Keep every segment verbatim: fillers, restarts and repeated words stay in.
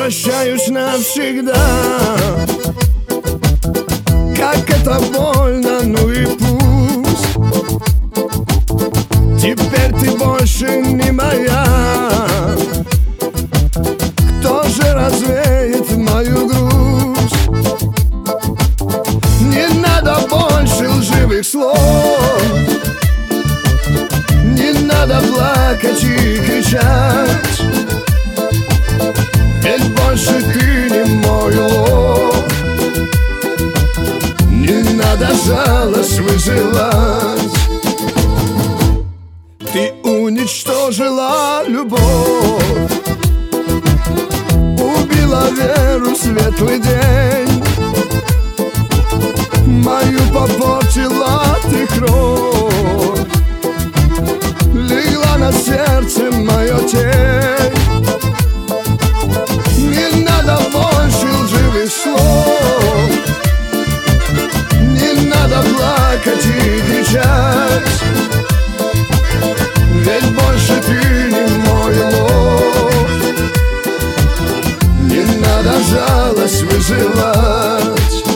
прощаюсь навсегда. Как это больно, ну и пусть. Теперь ты больше не моя. Кто же развеет мою грусть? Не надо больше лживых слов. Не надо плакать и кричать. Ведь больше ты не мой улов. Не надо жалость вызывать. Ты уничтожила любовь, убила веру в светлый день. Мою попортила ты кровь, легла на сердце мое тень. Не надо больше лживых слов. Не надо плакать и кричать. Ведь больше ты не мой улов. Не надо жалость вызывать.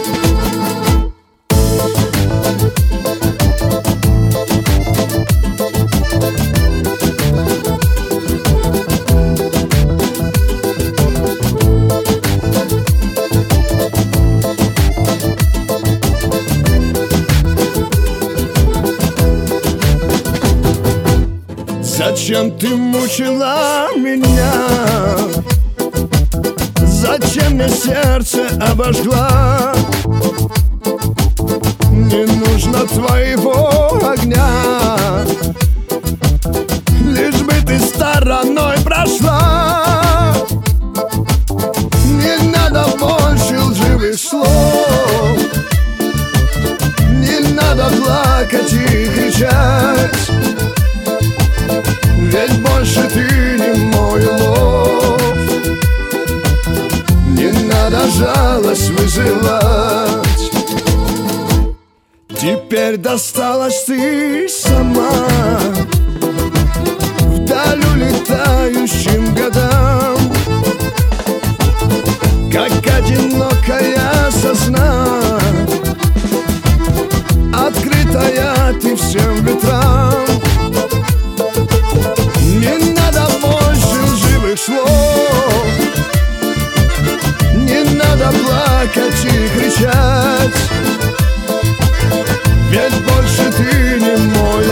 Зачем ты мучила меня? Зачем мне сердце обожгла? Не нужно твоего огня, лишь бы ты стороной прошла. Не надо больше лживых слов. Не надо плакать и кричать. Ведь больше ты не мой улов. Не надо жалость вызывать. Теперь досталась ты сама вдаль улетающим годам. Как одинокая сосна, открытая ты всем ветрам. Не надо больше лживых слов. Не надо плакать и кричать. Ведь больше ты не мой